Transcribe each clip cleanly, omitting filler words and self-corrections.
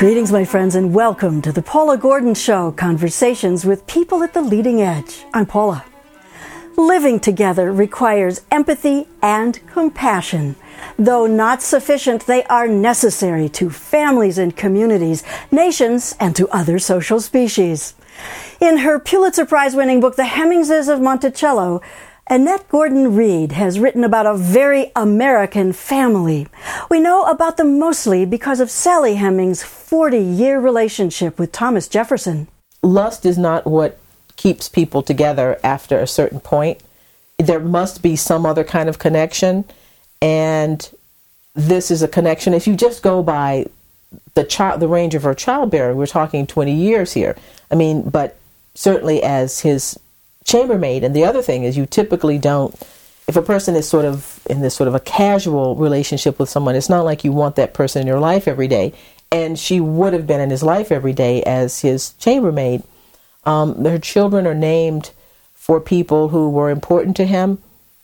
Greetings, my friends, and welcome to the Paula Gordon Show, conversations with people at the leading edge. I'm Paula. Living together requires empathy and compassion. Though not sufficient, they are necessary to families and communities, nations, and to other social species. In her Pulitzer Prize-winning book, The Hemingses of Monticello, Annette Gordon Reed has written about a very American family. We know about them mostly because of Sally Hemings' 40-year relationship with Thomas Jefferson. Lust is not what keeps people together after a certain point. There must be some other kind of connection, and this is a connection. If you just go by the range of her childbearing, we're talking 20 years here. But certainly as his chambermaid. And the other thing is, you typically don't, if a person is sort of in this sort of a casual relationship with someone, it's not like you want that person in your life every day. And she would have been in his life every day as his chambermaid. Her children are named for people who were important to him.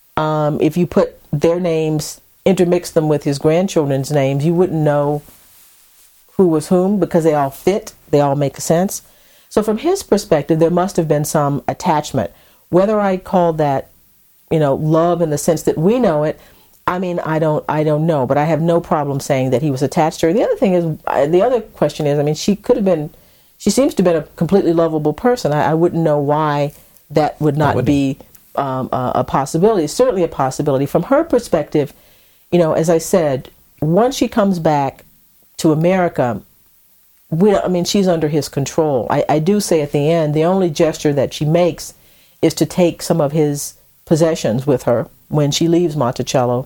If you put their names, intermix them with his grandchildren's names, you wouldn't know who was whom because they all fit, they all make sense. So from his perspective, there must have been some attachment. Whether I call that, love in the sense that we know it, I don't know. But I have no problem saying that he was attached to her. The other question is, she seems to have been a completely lovable person. I wouldn't know why that would not be a possibility. It's certainly a possibility. From her perspective, as I said, once she comes back to America, she's under his control. I do say at the end, the only gesture that she makes is to take some of his possessions with her when she leaves Monticello.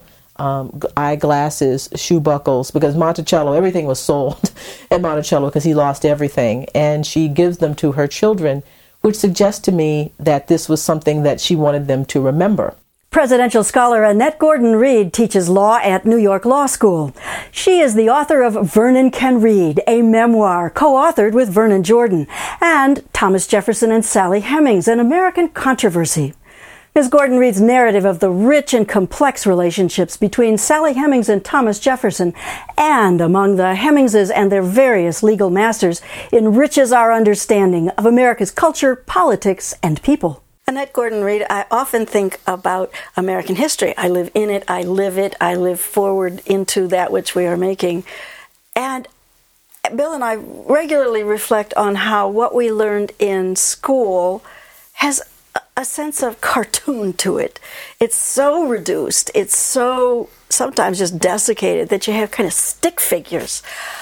Eyeglasses, shoe buckles, because Monticello, everything was sold at Monticello because he lost everything. And she gives them to her children, which suggests to me that this was something that she wanted them to remember. Presidential scholar Annette Gordon Reed teaches law at New York Law School. She is the author of Vernon Can Read, a memoir co-authored with Vernon Jordan, and Thomas Jefferson and Sally Hemings, An American Controversy. Ms. Gordon Reed's narrative of the rich and complex relationships between Sally Hemings and Thomas Jefferson and among the Hemingses and their various legal masters enriches our understanding of America's culture, politics, and people. Annette Gordon Reed, I often think about American history. I live in it, I live forward into that which we are making. And Bill and I regularly reflect on how what we learned in school has a sense of cartoon to it. It's so reduced, it's so sometimes just desiccated that you have kind of stick figures.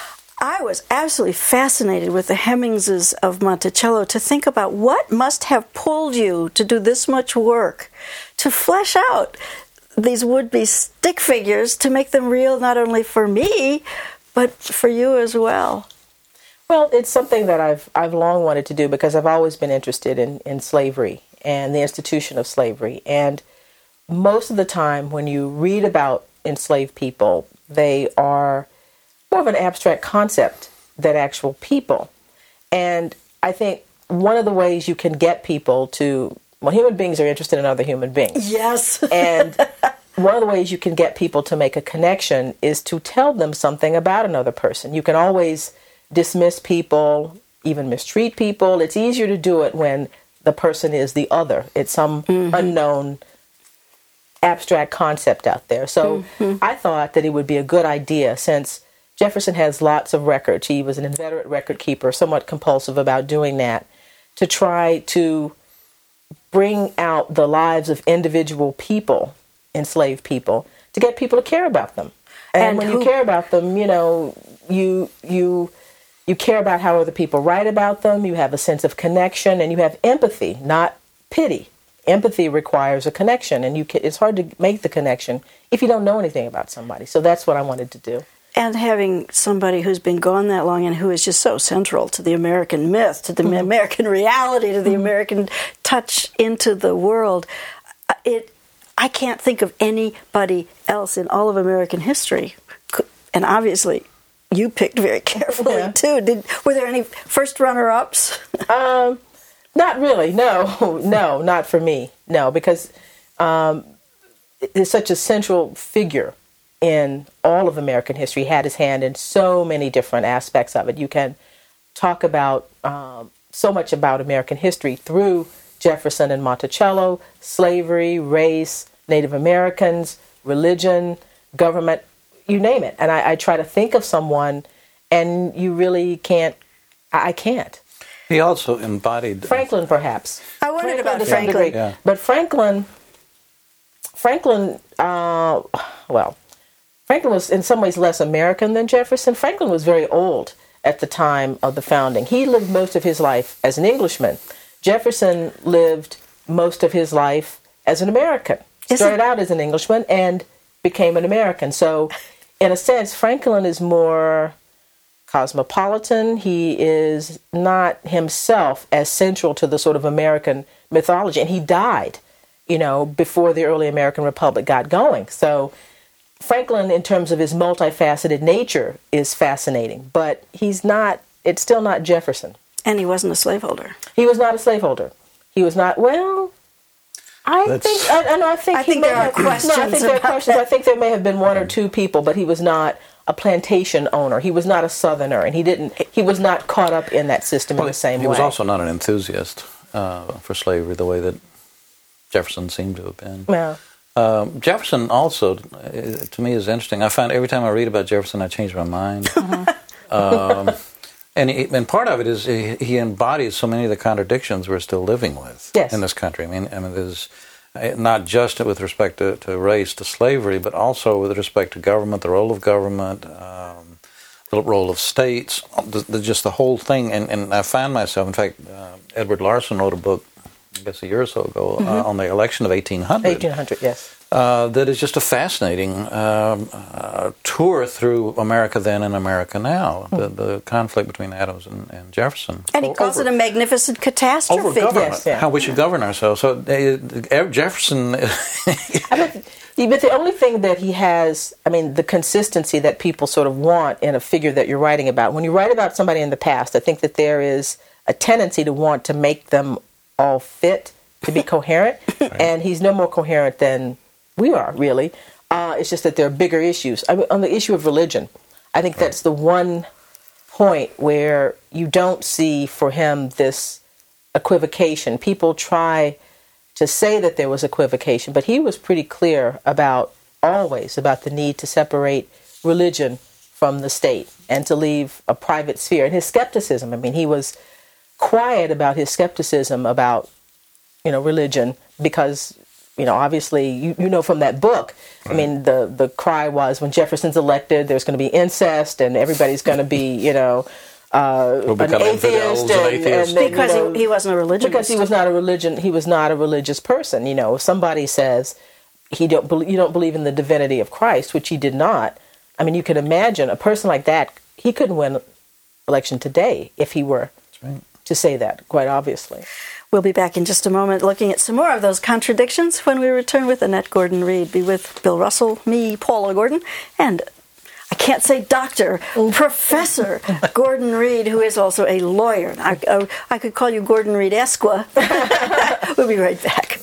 I was absolutely fascinated with the Hemingses of Monticello to think about what must have pulled you to do this much work, to flesh out these would-be stick figures, to make them real not only for me, but for you as well. Well, it's something that I've long wanted to do because I've always been interested in slavery and the institution of slavery. And most of the time when you read about enslaved people, they are more of an abstract concept than actual people. And I think one of the ways you can get people to, human beings are interested in other human beings. Yes. And one of the ways you can get people to make a connection is to tell them something about another person. You can always dismiss people, even mistreat people. It's easier to do it when the person is the other. It's some unknown abstract concept out there. So I thought that it would be a good idea, since Jefferson has lots of records. He was an inveterate record keeper, somewhat compulsive about doing that, to try to bring out the lives of individual people, enslaved people, to get people to care about them. And when you care about them, you care about how other people write about them. You have a sense of connection, and you have empathy, not pity. Empathy requires a connection, and it's hard to make the connection if you don't know anything about somebody. So that's what I wanted to do. And having somebody who's been gone that long and who is just so central to the American myth, to the American reality, to the American touch into the world, I can't think of anybody else in all of American history. And obviously, you picked very carefully, too. Were there any first runner-ups? Not really. No, not for me. No, because it's such a central figure in all of American history, had his hand in so many different aspects of it. You can talk about so much about American history through Jefferson and Monticello: slavery, race, Native Americans, religion, government, you name it. And I try to think of someone, and you really can't. I can't. He also embodied Franklin, perhaps. I wondered about to some Franklin. degree. Yeah. But Franklin, Franklin was in some ways less American than Jefferson. Franklin was very old at the time of the founding. He lived most of his life as an Englishman. Jefferson lived most of his life as an American. Started out as an Englishman and became an American. So, in a sense, Franklin is more cosmopolitan. He is not himself as central to the sort of American mythology. And he died, before the early American Republic got going. So Franklin, in terms of his multifaceted nature, is fascinating. But it's still not Jefferson. And he wasn't a slaveholder. He was not a slaveholder. He was not, I think there are questions. No, I think there are questions. I think there may have been one or two people, but he was not a plantation owner. He was not a Southerner, and he was not caught up in that system in the same way. He was also not an enthusiast for slavery the way that Jefferson seemed to have been. Yeah. Jefferson also, to me, is interesting. I find every time I read about Jefferson, I change my mind. And part of it is he embodies so many of the contradictions we're still living with in this country. I mean, there's not just with respect to race, to slavery, but also with respect to government, the role of government, the role of states, just the whole thing. And I find myself, in fact, Edward Larson wrote a book, I guess a year or so ago, on the election of 1800. 1800, yes. That is just a fascinating tour through America then and America now, the conflict between Adams and Jefferson. And he calls it a magnificent catastrophe. Over government, Yes, yeah. how we should govern ourselves. So Jefferson... But the only thing that he has, the consistency that people sort of want in a figure that you're writing about, when you write about somebody in the past, I think that there is a tendency to want to make them all fit, to be coherent, and he's no more coherent than we are, really. It's just that there are bigger issues. On the issue of religion, I think that's the one point where you don't see for him this equivocation. People try to say that there was equivocation, but he was pretty clear always about the need to separate religion from the state and to leave a private sphere. And his skepticism, he was quiet about his skepticism about, religion because, obviously, you know from that book, right. The cry was when Jefferson's elected, there's going to be incest and everybody's going to be, an atheist. Because he wasn't a religious person. Because he was not a religious person. If somebody says you don't believe in the divinity of Christ, which he did not, you can imagine a person like that, he couldn't win election today if he were to say that, quite obviously. We'll be back in just a moment looking at some more of those contradictions when we return with Annette Gordon-Reed. Be with Bill Russell, me, Paula Gordon, and I can't say Dr. Professor Gordon-Reed, who is also a lawyer. I could call you Gordon-Reed Esqua. We'll be right back.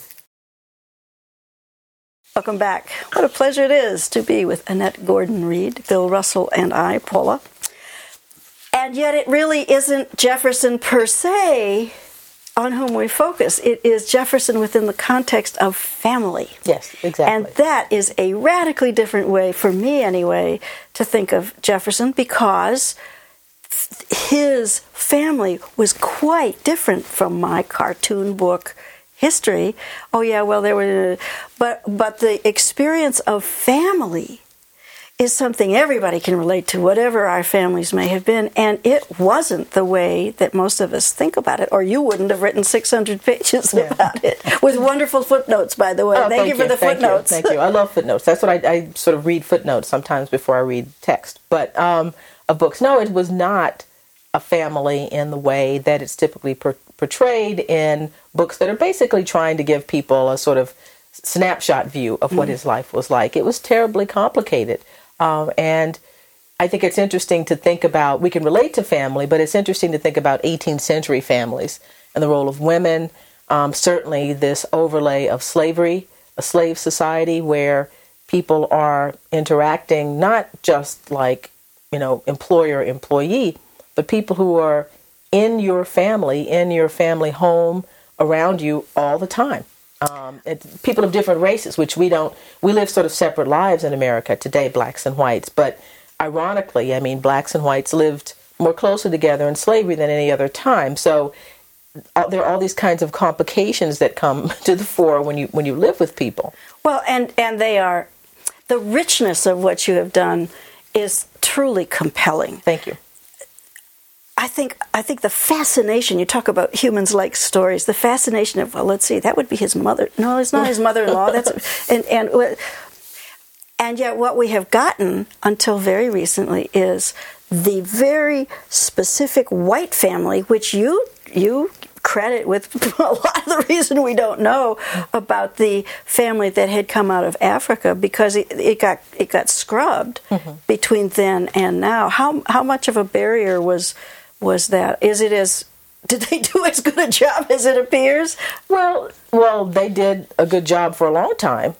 Welcome back. What a pleasure it is to be with Annette Gordon-Reed, Bill Russell, and I, Paula. And yet it really isn't Jefferson per se on whom we focus. It is Jefferson within the context of family. Yes, exactly. And that is a radically different way, for me anyway, to think of Jefferson, because his family was quite different from my cartoon book history. Oh yeah, well there were, but the experience of family is something everybody can relate to, whatever our families may have been, and it wasn't the way that most of us think about it, or you wouldn't have written 600 pages about it, with wonderful footnotes, by the way. Thank you for the footnotes. Thank you. I love footnotes. That's what I sort of read footnotes sometimes before I read text. But of books, no, it was not a family in the way that it's typically portrayed in books that are basically trying to give people a sort of snapshot view of what his life was like. It was terribly complicated. And I think it's interesting to think about, we can relate to family, but it's interesting to think about 18th century families and the role of women. Certainly this overlay of slavery, a slave society where people are interacting not just like, employer-employee, but people who are in your family home, around you all the time. People of different races, which we live sort of separate lives in America today, blacks and whites. But ironically, blacks and whites lived more closely together in slavery than any other time. So there are all these kinds of complications that come to the fore when you live with people. Well, and they are, the richness of what you have done is truly compelling. Thank you. I think the fascination, you talk about humans like stories, the fascination of, well, let's see, that would be his mother. No, it's not his mother-in-law. And yet what we have gotten until very recently is the very specific white family, which you credit with a lot of the reason we don't know about the family that had come out of Africa, because it got scrubbed between then and now. How much of a barrier was that? Did they do as good a job as it appears? Well, they did a good job for a long time.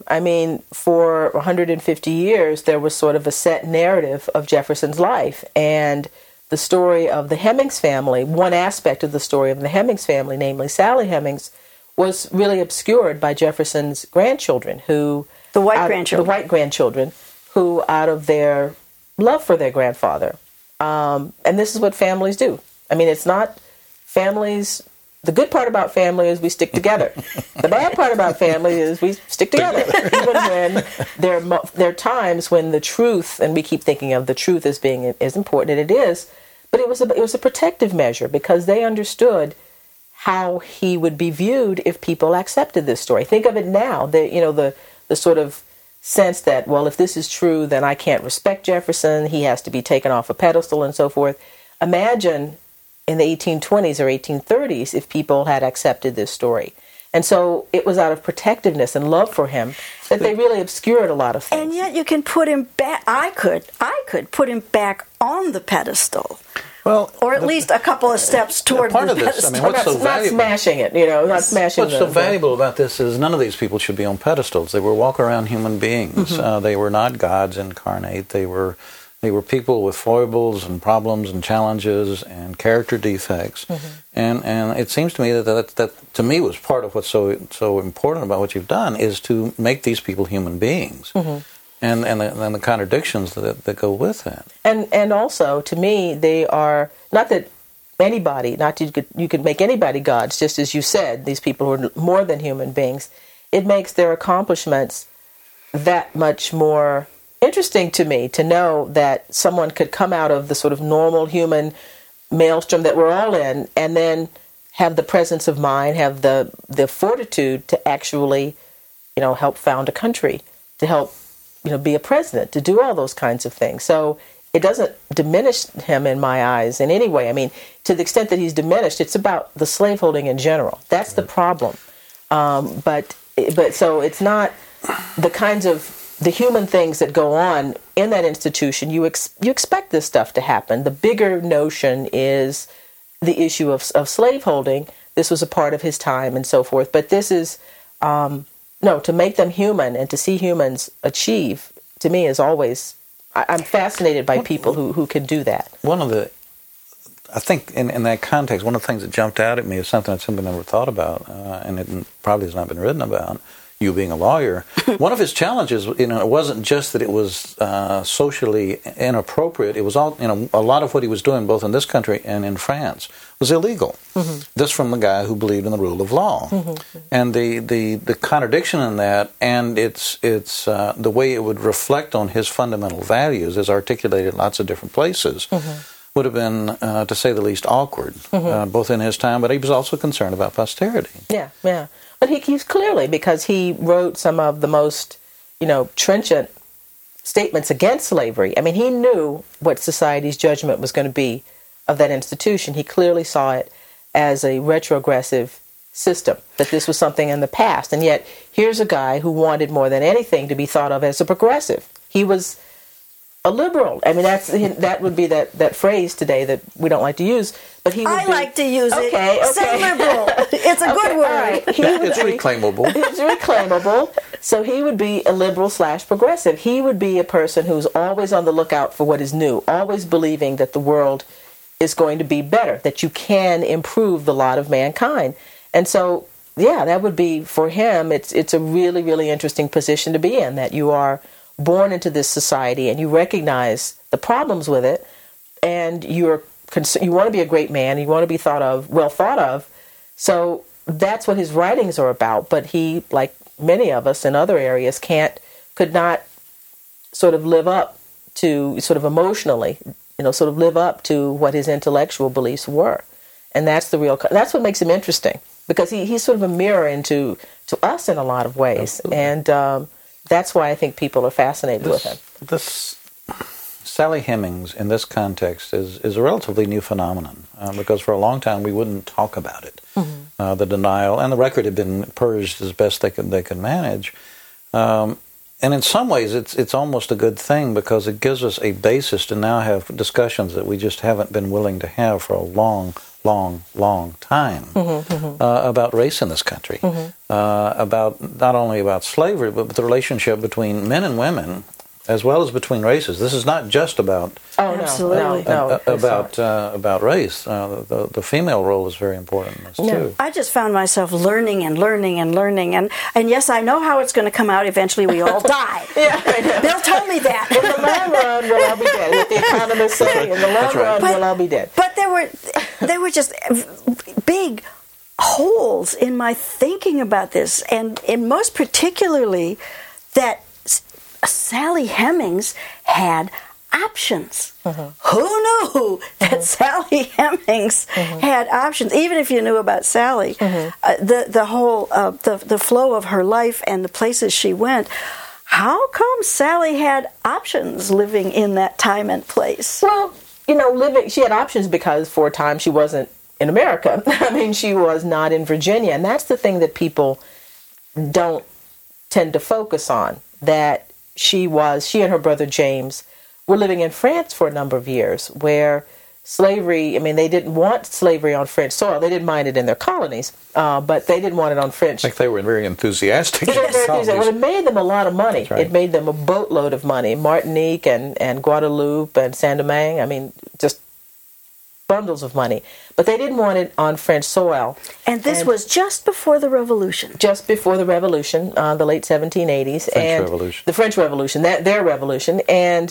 For 150 years, there was sort of a set narrative of Jefferson's life. And the story of the Hemings family, one aspect of the story of the Hemings family, namely Sally Hemings, was really obscured by Jefferson's grandchildren, the white grandchildren, who out of their love for their grandfather. And this is what families do. It's not families. The good part about family is we stick together. The bad part about family is we stick together. Even when there are times when the truth, and we keep thinking of the truth as being as important, and it is, but it was a protective measure, because they understood how he would be viewed if people accepted this story. Think of it now, the sort of sense that, well, if this is true, then I can't respect Jefferson. He has to be taken off a pedestal and so forth. Imagine in the 1820s or 1830s if people had accepted this story. And so it was out of protectiveness and love for him that they really obscured a lot of things. And yet you can put him back. I could put him back on the pedestal. Well, or at least a couple of steps toward part the of this, pedestal. what's so valuable? Not smashing it, not smashing What's so valuable about this is none of these people should be on pedestals. They were walk-around human beings. They were not gods incarnate. They were people with foibles and problems and challenges and character defects. And it seems to me that to me was part of what's so important about what you've done is to make these people human beings. And the contradictions that go with that. And also, to me, they are, not that anybody, you could make anybody gods, just as you said, these people who are more than human beings. It makes their accomplishments that much more interesting to me, to know that someone could come out of the sort of normal human maelstrom that we're all in, and then have the presence of mind, have the fortitude to actually, help found a country, to help be a president, to do all those kinds of things. So it doesn't diminish him in my eyes in any way. To the extent that he's diminished, it's about the slaveholding in general. That's the problem. But so it's not the kinds of the human things that go on in that institution. You expect this stuff to happen. The bigger notion is the issue of slaveholding. This was a part of his time and so forth. But this is to make them human and to see humans achieve, to me, is always, I'm fascinated by people who can do that. I think in that context, one of the things that jumped out at me is something I'd simply never thought about, and it probably has not been written about, you being a lawyer. One of his challenges, it wasn't just that it was socially inappropriate. It was all, a lot of what he was doing, both in this country and in France, was illegal. This from the guy who believed in the rule of law, and the contradiction in that, and it's the way it would reflect on his fundamental values, as articulated in lots of different places, would have been, to say the least, awkward, both in his time, but he was also concerned about posterity. Yeah. But he's clearly, because he wrote some of the most, trenchant statements against slavery. He knew what society's judgment was going to be of that institution. He clearly saw it as a retrogressive system, that this was something in the past. And yet, here's a guy who wanted more than anything to be thought of as a progressive. He was a liberal. That would be that phrase today that we don't like to use. But I like to use it. Okay. Say liberal. It's a good word. Right. It's reclaimable. It's reclaimable. So he would be a liberal / progressive. He would be a person who's always on the lookout for what is new, always believing that the world is going to be better, that you can improve the lot of mankind. And so, yeah, that would be, for him, it's a really, really interesting position to be in, that you are born into this society and you recognize the problems with it, and you want to be a great man, you want to be well thought of. So that's what his writings are about. But he, like many of us in other areas, could not sort of live up to, sort of emotionally, sort of live up to what his intellectual beliefs were. And that's that's what makes him interesting, because he's sort of a mirror to us in a lot of ways. Absolutely. And that's why I think people are fascinated with him. Sally Hemings, in this context, is a relatively new phenomenon, because for a long time we wouldn't talk about it. Mm-hmm. The denial, and the record had been purged as best they could manage. And in some ways it's almost a good thing, because it gives us a basis to now have discussions that we just haven't been willing to have for a long time, about race in this country, about not only about slavery, but the relationship between men and women, as well as between races. This is not just about about race. The female role is very important in this too. I just found myself learning, and yes, I know how it's going to come out. Eventually, we all die. Bill told me that. In the long run, we'll all be dead. What the economists say, in the long run, we'll all be dead. But there were just big holes in my thinking about this, and most particularly that Sally Hemings had options. Who knew that Sally Hemings had options? Even if you knew about Sally, the whole the flow of her life and the places she went. How come Sally had options living in that time and place? Well, she had options because for a time she wasn't in America. I mean, she was not in Virginia, and that's the thing that people don't tend to focus on. That she and her brother James were living in France for a number of years, where slavery, they didn't want slavery on French soil. They didn't mind it in their colonies, but they didn't want it on French. Like they were very enthusiastic. Well, it made them a lot of money. Right. It made them a boatload of money. Martinique and Guadeloupe and Saint-Domingue, just bundles of money. But they didn't want it on French soil. And this was just before the Revolution. Just before the Revolution, the late 1780s. The French Revolution, their revolution. And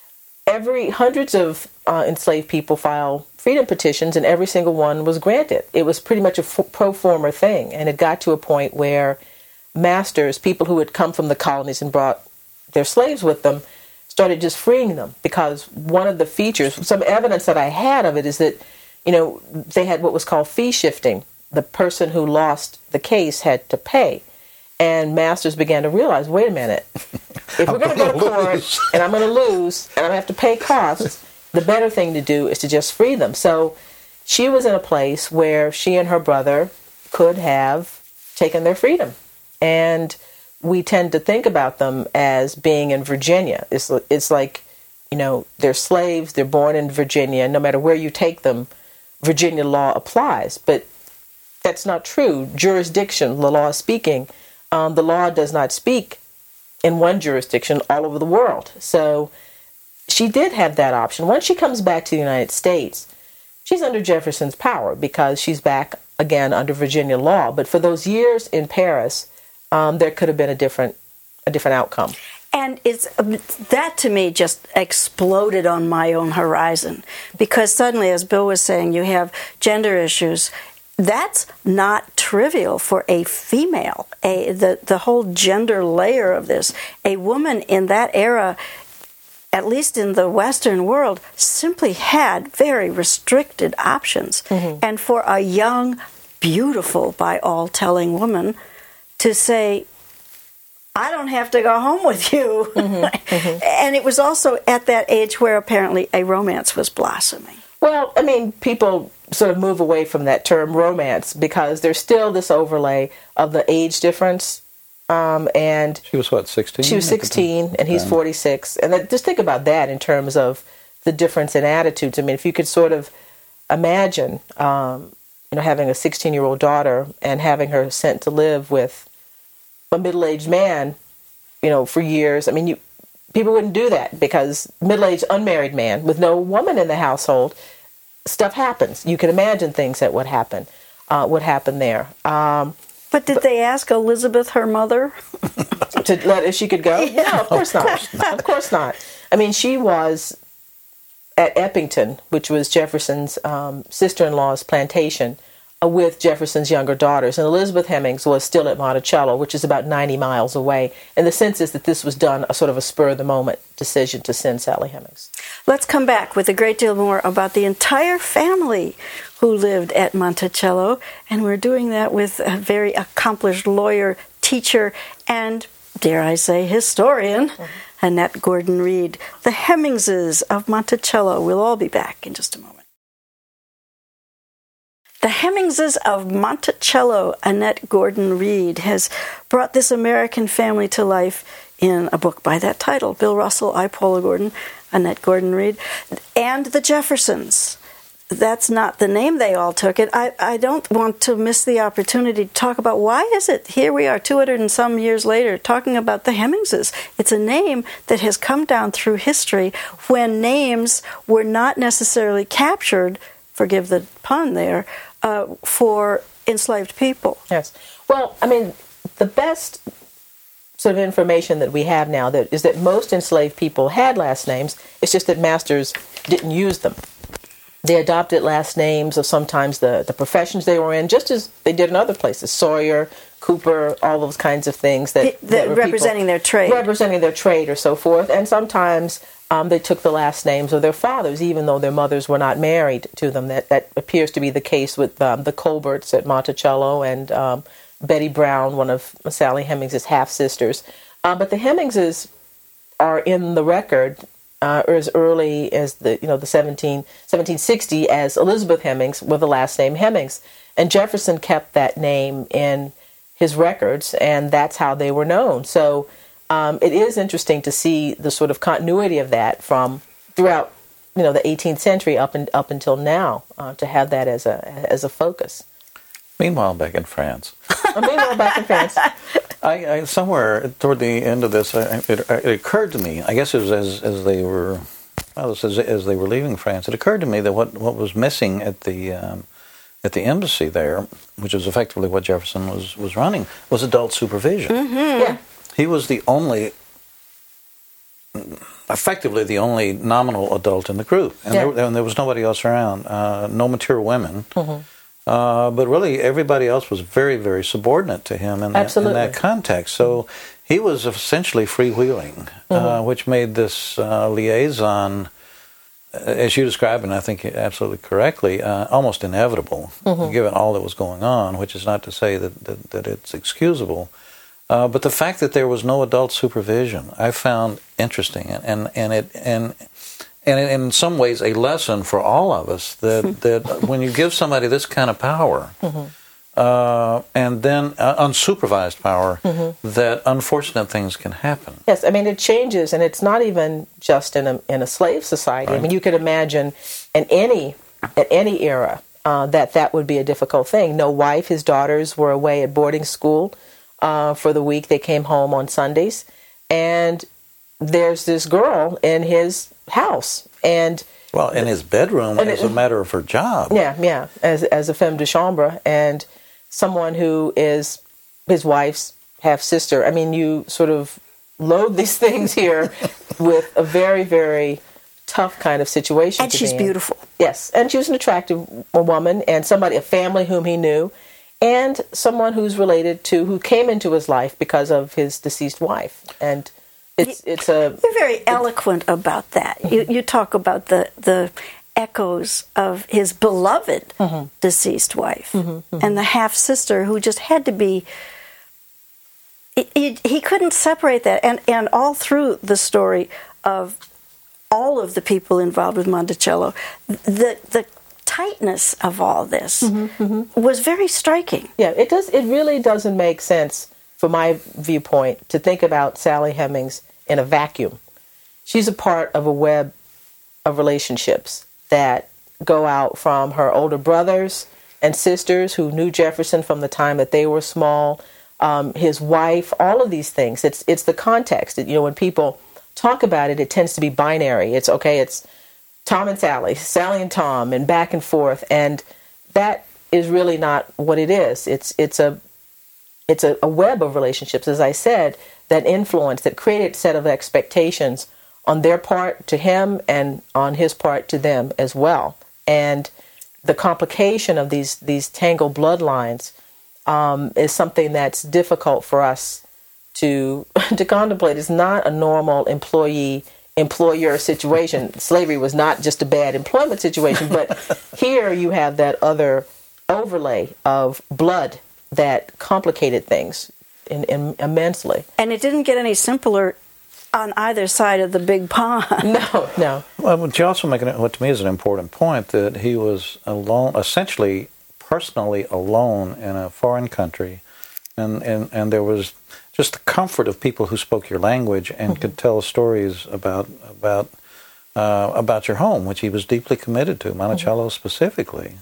hundreds of enslaved people filed freedom petitions, and every single one was granted. It was pretty much a pro forma thing. And it got to a point where masters, people who had come from the colonies and brought their slaves with them, started just freeing them, because one of the features, some evidence that I had of it, is that, they had what was called fee shifting. The person who lost the case had to pay. And masters began to realize, wait a minute, if we're going to go to court and I'm going to lose and I'm going to have to pay costs, the better thing to do is to just free them. So she was in a place where she and her brother could have taken their freedom. And we tend to think about them as being in Virginia. It's like, they're slaves, they're born in Virginia. No matter where you take them, Virginia law applies. But that's not true. Jurisdiction, the law speaking, the law does not speak in one jurisdiction all over the world. So she did have that option. Once she comes back to the United States, she's under Jefferson's power, because she's back again under Virginia law. But for those years in Paris, there could have been a different outcome. And that to me just exploded on my own horizon, because suddenly, as Bill was saying, you have gender issues. That's not trivial for a female. The whole gender layer of this. A woman in that era, at least in the Western world, simply had very restricted options. And for a young, beautiful, by all telling woman to say, I don't have to go home with you. And it was also at that age where apparently a romance was blossoming. Well, people sort of move away from that term romance, because there's still this overlay of the age difference. And she was 16? She was 16, and he's 46. And just think about that in terms of the difference in attitudes. If you could sort of imagine, having a 16-year-old daughter and having her sent to live with a middle-aged man, for years. I mean, people wouldn't do that because middle-aged unmarried man with no woman in the household, stuff happens. You can imagine things that would happen there. But did they ask Elizabeth, her mother, to let if she could go? Yeah. No, of course not. Of course not. I mean, she was at Eppington, which was Jefferson's sister-in-law's plantation, with Jefferson's younger daughters. And Elizabeth Hemings was still at Monticello, which is about 90 miles away. And the sense is that this was done a sort of a spur-of-the-moment decision to send Sally Hemings. Let's come back with a great deal more about the entire family who lived at Monticello. And we're doing that with a very accomplished lawyer, teacher, and, dare I say, historian, Annette Gordon-Reed. The Hemingses of Monticello. We'll all be back in just a moment. The Hemingses of Monticello, Annette Gordon-Reed, has brought this American family to life in a book by that title. Bill Russell, I, Paula Gordon, Annette Gordon-Reed, and the Jeffersons. That's not the name they all took. I don't want to miss the opportunity to talk about why is it here we are 200 and some years later talking about the Hemingses. It's a name that has come down through history when names were not necessarily captured, forgive the pun there, for enslaved people. Yes. Well, I mean, the best sort of information that we have now is that most enslaved people had last names. It's just that masters didn't use them. They adopted last names of sometimes the professions they were in, just as they did in other places. Sawyer, Cooper, all those kinds of things that were representing their trade. Representing their trade or so forth. And sometimes they took the last names of their fathers, even though their mothers were not married to them. That appears to be the case with the Colberts at Monticello and Betty Brown, one of Sally Hemings' half-sisters. But the Hemingses are in the record as early as the 1760 as Elizabeth Hemings with the last name Hemings. And Jefferson kept that name in his records, and that's how they were known. So it is interesting to see the sort of continuity of that from throughout, the 18th century up until now, to have that as a focus. Meanwhile, back in France. I somewhere toward the end of this, it occurred to me. I guess it was as they were leaving France. It occurred to me that what was missing at the embassy there, which is effectively what Jefferson was running, was adult supervision. Mm-hmm. Yeah. He was effectively the only nominal adult in the group, and there was nobody else around. No mature women. Mm-hmm. But really, everybody else was very, very subordinate to him in that context. So he was essentially freewheeling, which made this liaison, as you described, and I think absolutely correctly, almost inevitable, given all that was going on, which is not to say that it's excusable. But the fact that there was no adult supervision, I found interesting, and in some ways a lesson for all of us that when you give somebody this kind of power, and then unsupervised power, that unfortunate things can happen. Yes, I mean it changes, and it's not even just in a slave society. Right. I mean, you could imagine at any era that would be a difficult thing. No wife, his daughters were away at boarding school for the week. They came home on Sundays, and there's this girl in his house, and in his bedroom as a matter of her job. Yeah, as a femme de chambre, and someone who is his wife's half sister. I mean, you sort of load these things here with a very, very tough kind of situation. And she's beautiful. Yes, and she was an attractive woman, and a family whom he knew, and someone who came into his life because of his deceased wife, and. You're very eloquent about that. You talk about the echoes of his beloved deceased wife and the half sister who just had to be. He couldn't separate that, and all through the story of all of the people involved with Monticello, the tightness of all this was very striking. Yeah, it does. It really doesn't make sense, from my viewpoint, to think about Sally Hemings in a vacuum. She's a part of a web of relationships that go out from her older brothers and sisters who knew Jefferson from the time that they were small, his wife, all of these things. It's the context. When people talk about it, it tends to be binary. It's Tom and Sally, Sally and Tom, and back and forth, and that is really not what it is. It's a web of relationships, as I said, that created a set of expectations on their part to him and on his part to them as well. And the complication of these tangled bloodlines is something that's difficult for us to contemplate. It's not a normal employee-employer situation. Slavery was not just a bad employment situation, but here you have that other overlay of blood that complicated things immensely. And it didn't get any simpler on either side of the big pond. No. Well, but you also make what to me is an important point, that he was alone, essentially personally alone in a foreign country, and there was just the comfort of people who spoke your language and could tell stories about your home, which he was deeply committed to, Monticello specifically.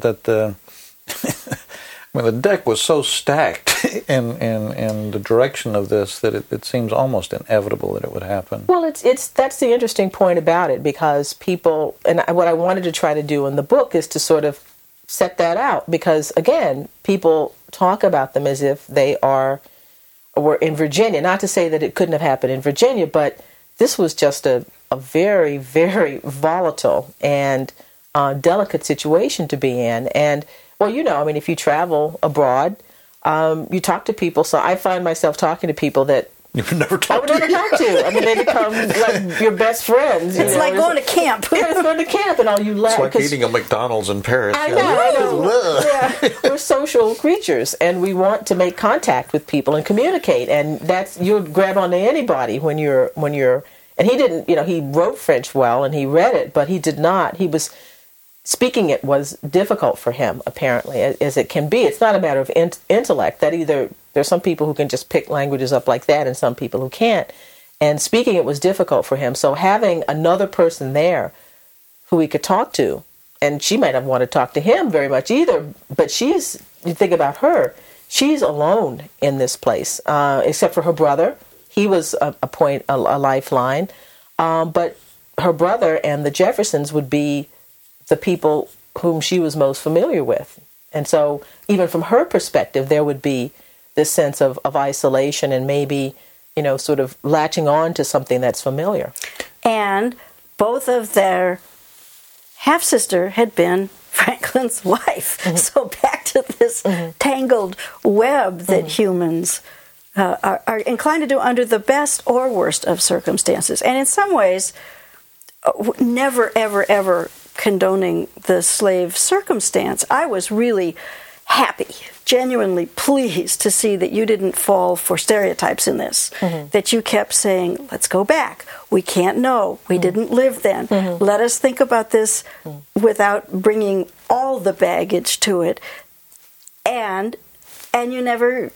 The deck was so stacked in the direction of this that it seems almost inevitable that it would happen. Well, that's the interesting point about it, because people, and what I wanted to try to do in the book is to sort of set that out, because again, people talk about them as if they were in Virginia. Not to say that it couldn't have happened in Virginia, but this was just a very, very volatile and delicate situation to be in. And well, if you travel abroad, you talk to people. So I find myself talking to people that you've never talked to. They become like your best friends. It's like going to camp. It's going to camp, and all you laugh. It's like eating a McDonald's in Paris. I know. Yeah. We're social creatures, and we want to make contact with people and communicate. And you'll grab onto anybody when you're. And he didn't. He wrote French well, and he read it, but he did not. Speaking it was difficult for him, apparently, as it can be. It's not a matter of intellect. That either there's some people who can just pick languages up like that and some people who can't. And speaking it was difficult for him. So having another person there who he could talk to, and she might not want to talk to him very much either, but you think about her, she's alone in this place, except for her brother. He was a lifeline. But her brother and the Jeffersons would be the people whom she was most familiar with. And so even from her perspective, there would be this sense of isolation and maybe, sort of latching on to something that's familiar. And both of their half-sister had been Franklin's wife. Mm-hmm. So back to this tangled web that humans are inclined to do under the best or worst of circumstances. And in some ways, never, ever, ever condoning the slave circumstance. I was really happy, genuinely pleased to see that you didn't fall for stereotypes in this, that you kept saying, let's go back. We can't know. We didn't live then. Let us think about this without bringing all the baggage to it. And you never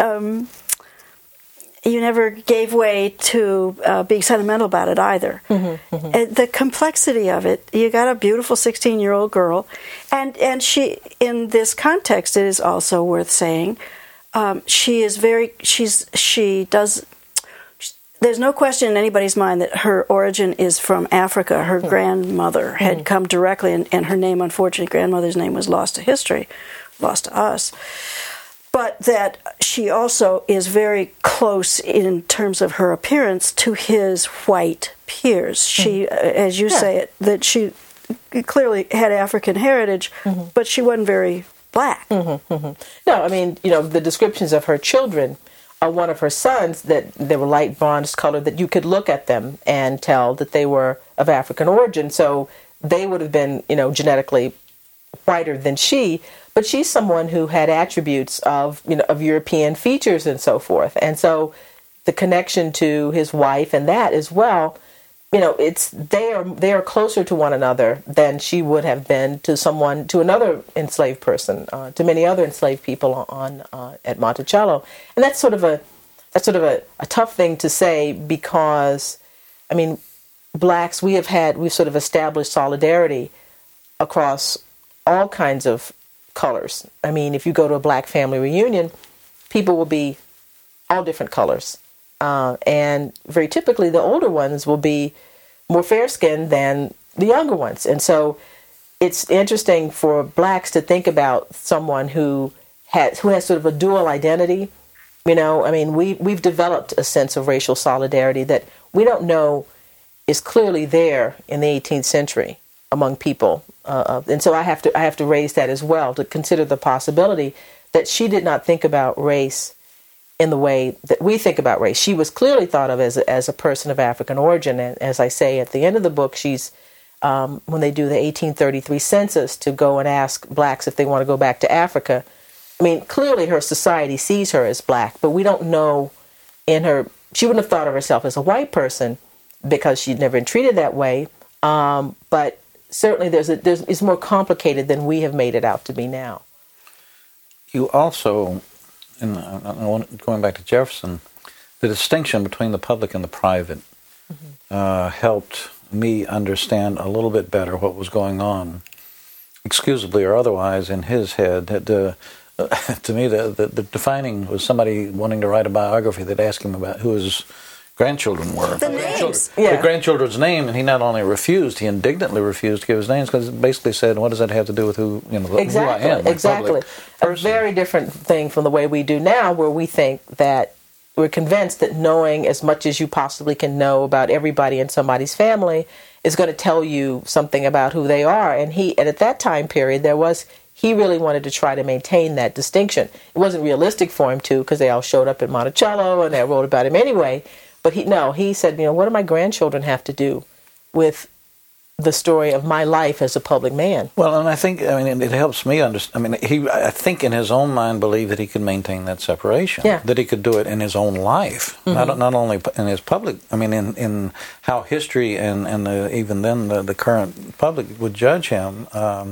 gave way to being sentimental about it either. The complexity of it, you got a beautiful 16-year-old girl, and she, in this context, it is also worth saying, there's no question in anybody's mind that her origin is from Africa. Her grandmother had come directly, and her name, unfortunately, grandmother's name was lost to history, lost to us. But that she also is very close in terms of her appearance to his white peers. She, as you say it, that she clearly had African heritage, but she wasn't very black. No, the descriptions of her children, one of her sons, that they were light bronze colored, that you could look at them and tell that they were of African origin. So they would have been, genetically whiter than she. But she's someone who had attributes of European features and so forth. And so the connection to his wife and that as well, they are closer to one another than she would have been to another enslaved person, to many other enslaved people at Monticello. And that's sort of a tough thing to say, because blacks, we've sort of established solidarity across all kinds of colors. If you go to a black family reunion, people will be all different colors. And very typically, the older ones will be more fair-skinned than the younger ones. And so it's interesting for blacks to think about someone who has sort of a dual identity. You know, I mean, we've developed a sense of racial solidarity that we don't know is clearly there in the 18th century among people. And so I have to raise that as well, to consider the possibility that she did not think about race in the way that we think about race. She was clearly thought of as a person of African origin. And as I say at the end of the book, she's, when they do the 1833 census to go and ask blacks if they want to go back to Africa, I mean, clearly her society sees her as black, but we don't know she wouldn't have thought of herself as a white person because she'd never been treated that way. But certainly it's more complicated than we have made it out to be now. You also, going back to Jefferson, the distinction between the public and the private helped me understand a little bit better what was going on, excusably or otherwise, in his head. To me, the defining was somebody wanting to write a biography that asked him about who his grandchildren were. The names. The grandchildren's name, and he not only refused, he indignantly refused to give his names because it basically said, what does that have to do with who I am? Exactly. A very different thing from the way we do now, where we think that we're convinced that knowing as much as you possibly can know about everybody in somebody's family is going to tell you something about who they are. And at that time period, he really wanted to try to maintain that distinction. It wasn't realistic for him to, because they all showed up at Monticello and they wrote about him anyway. But he said, what do my grandchildren have to do with the story of my life as a public man? Well, and I think, it helps me understand. I think in his own mind believed that he could maintain that separation, that he could do it in his own life, not only in his public, in how history and even then the current public would judge him.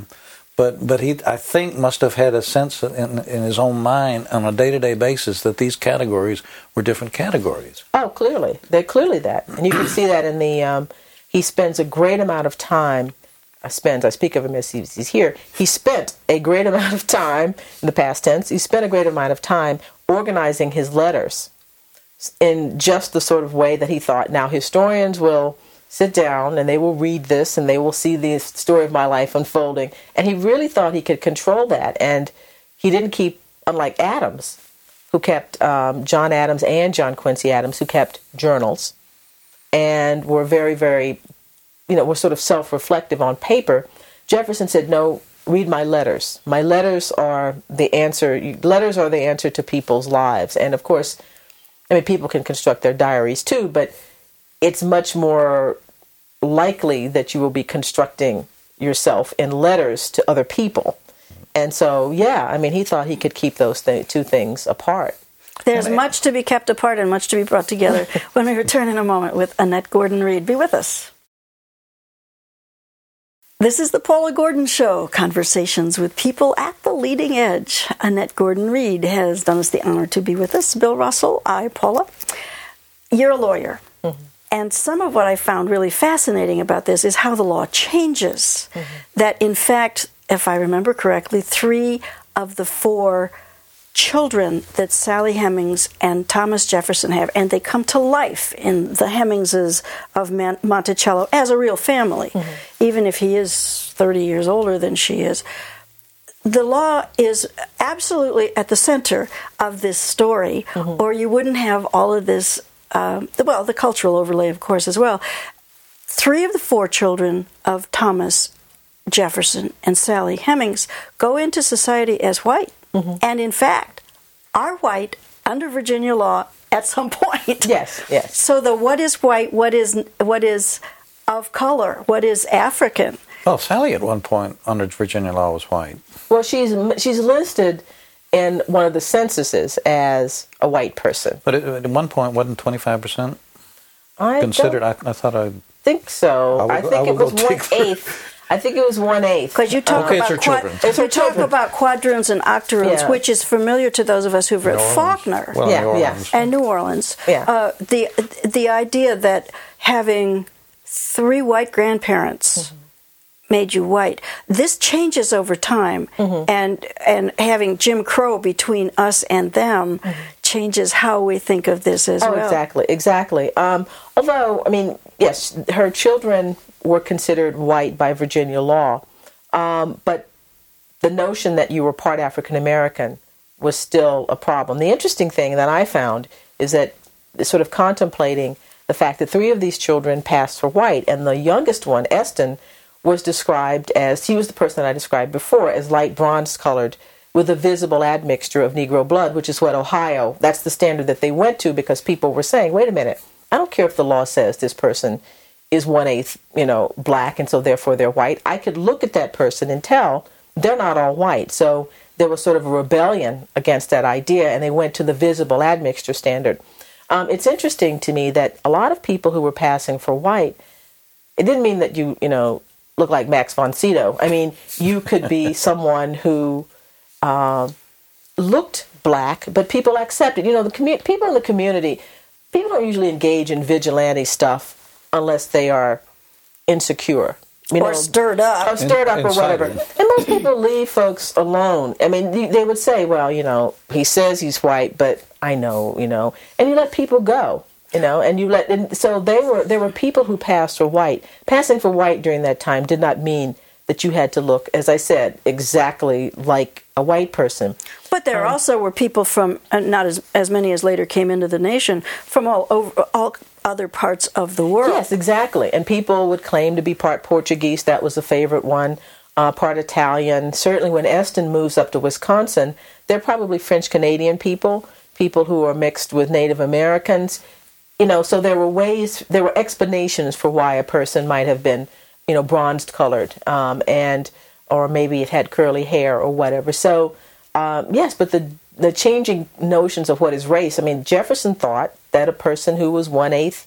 But he, I think, must have had a sense in his own mind on a day-to-day basis that these categories were different categories. Oh, clearly. They're clearly that. And you can see that in the, he spends a great amount of time, I speak of him as he's here, he spent a great amount of time, in the past tense, he spent a great amount of time organizing his letters in just the sort of way that he thought, now historians will sit down and they will read this and they will see the story of my life unfolding. And he really thought he could control that. And he didn't keep, unlike Adams, who kept, John Adams and John Quincy Adams, who kept journals and were very, very, were sort of self-reflective on paper. Jefferson said, no, read my letters. My letters are the answer. Letters are the answer to people's lives. And of course, people can construct their diaries too, but it's much more likely that you will be constructing yourself in letters to other people. And so, he thought he could keep those two things apart. There's much to be kept apart and much to be brought together. When we return in a moment with Annette Gordon-Reed. Be with us. This is the Paula Gordon Show, conversations with people at the leading edge. Annette Gordon-Reed has done us the honor to be with us. Bill Russell, Paula. You're a lawyer. Mm-hmm. And some of what I found really fascinating about this is how the law changes. Mm-hmm. That, in fact, if I remember correctly, 3 of the 4 children that Sally Hemings and Thomas Jefferson have, and they come to life in the Hemingses of Monticello as a real family, even if he is 30 years older than she is. The law is absolutely at the center of this story, or you wouldn't have all of this. The cultural overlay, of course, as well. 3 of the 4 children of Thomas Jefferson and Sally Hemings go into society as white, and in fact, are white under Virginia law at some point. Yes. So what is white? What is of color? What is African? Well, Sally at one point under Virginia law was white. Well, she's listed in one of the censuses as a white person. But at one point, wasn't 25% considered? I thought I think so. I think it was 1/8. I think it was 1/8. Because you talk about quadroons and octoroons, which is familiar to those of us who've read Faulkner, and New Orleans. The idea that having 3 white grandparents made you white. This changes over time, and having Jim Crow between us and them changes how we think of this as well. Exactly. Although, I mean, yes, her children were considered white by Virginia law, but the notion that you were part African American was still a problem. The interesting thing that I found is that sort of contemplating the fact that 3 of these children passed for white, and the youngest one, Eston, was described as, he was the person that I described before, as light bronze colored with a visible admixture of Negro blood, which is what Ohio, that's the standard that they went to, because people were saying, wait a minute, I don't care if the law says this person is 1/8, black, and so therefore they're white. I could look at that person and tell they're not all white. So there was sort of a rebellion against that idea, and they went to the visible admixture standard. It's interesting to me that a lot of people who were passing for white, it didn't mean that you look like Max von Sydow. I mean, you could be someone who looked black, but people accepted. People in the community, people don't usually engage in vigilante stuff unless they are insecure. Or stirred up. Or whatever. And most people leave folks alone. I mean, they would say, well, he says he's white, but I know, and you let people go, and so there were people who passed for white. Passing for white during that time did not mean that you had to look, as I said, exactly like a white person. But there also were people from, not as many as later came into the nation, from all other parts of the world. Yes, exactly. And people would claim to be part Portuguese. That was a favorite one. Part Italian. Certainly when Eston moves up to Wisconsin, they're probably French-Canadian people who are mixed with Native Americans. So there were explanations for why a person might have been, bronzed colored, or maybe it had curly hair or whatever. So, yes, but the changing notions of what is race. I mean, Jefferson thought that a person who was 1/8,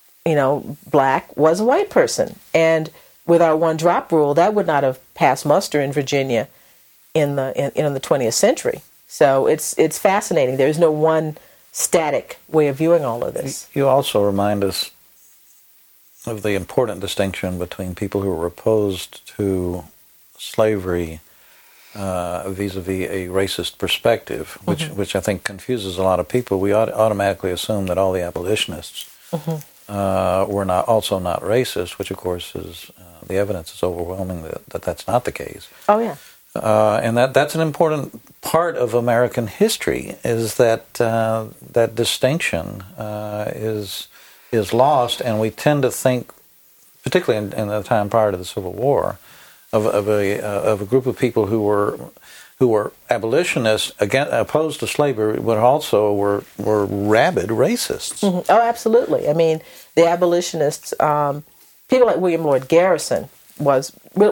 black was a white person. And with our 1-drop rule, that would not have passed muster in Virginia in the 20th century. So it's fascinating. There's no one static way of viewing all of this. You also remind us of the important distinction between people who were opposed to slavery vis-a-vis a racist perspective, which I think confuses a lot of people. We automatically assume that all the abolitionists were not racist, which of course is the evidence is overwhelming that that's not the case. Oh yeah. And that's an important part of American history, is that that distinction is lost, and we tend to think, particularly in the time prior to the Civil War, of a group of people who were abolitionists, opposed to slavery, but also were rabid racists. Oh, absolutely. I mean, the abolitionists, people like William Lloyd Garrison was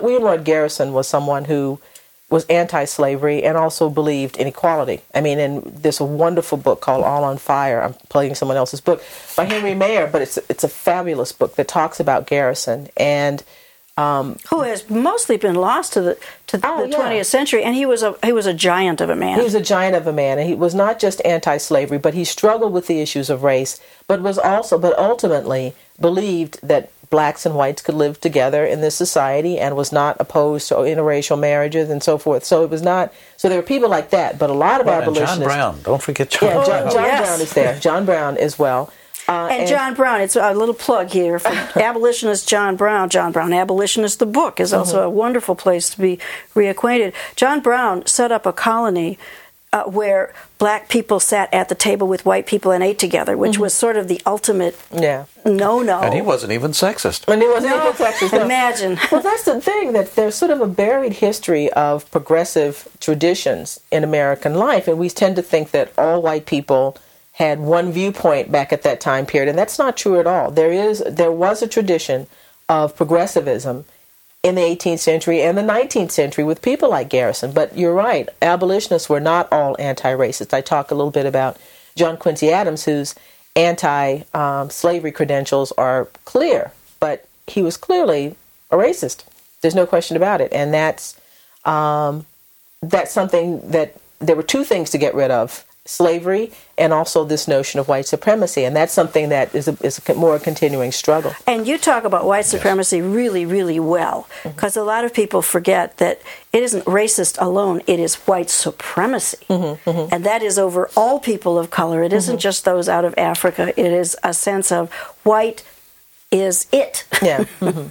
someone who was anti-slavery and also believed in equality. I mean, and there's a wonderful book called All on Fire. I'm plugging someone else's book by Henry Mayer, but it's a fabulous book that talks about Garrison and who has mostly been lost to the 20th century, and he was a giant of a man. He was a giant of a man, and he was not just anti-slavery, but he struggled with the issues of race, but ultimately believed that blacks and whites could live together in this society, and was not opposed to interracial marriages and so forth. So it was not. So there were people like that, but a lot of abolitionists. John Brown, don't forget John Brown. John Brown is there. John Brown as well. And John Brown, it's a little plug here for abolitionist John Brown. John Brown, Abolitionist, the book, is also a wonderful place to be reacquainted. John Brown set up a colony where black people sat at the table with white people and ate together, which was sort of the ultimate no-no. And he wasn't even sexist. Imagine. Well, that's the thing, that there's sort of a buried history of progressive traditions in American life, and we tend to think that all white people had one viewpoint back at that time period, and that's not true at all. There was a tradition of progressivism in the 18th century and the 19th century with people like Garrison. But you're right, abolitionists were not all anti-racist. I talk a little bit about John Quincy Adams, whose anti-slavery credentials are clear, but he was clearly a racist. There's no question about it, and that's something that there were two things to get rid of slavery and also this notion of white supremacy. And that's something that is a more continuing struggle. And you talk about white supremacy really, really well, because a lot of people forget that it isn't racist alone, it is white supremacy. And that is over all people of color. It isn't just those out of Africa. It is a sense of white is it. Yeah.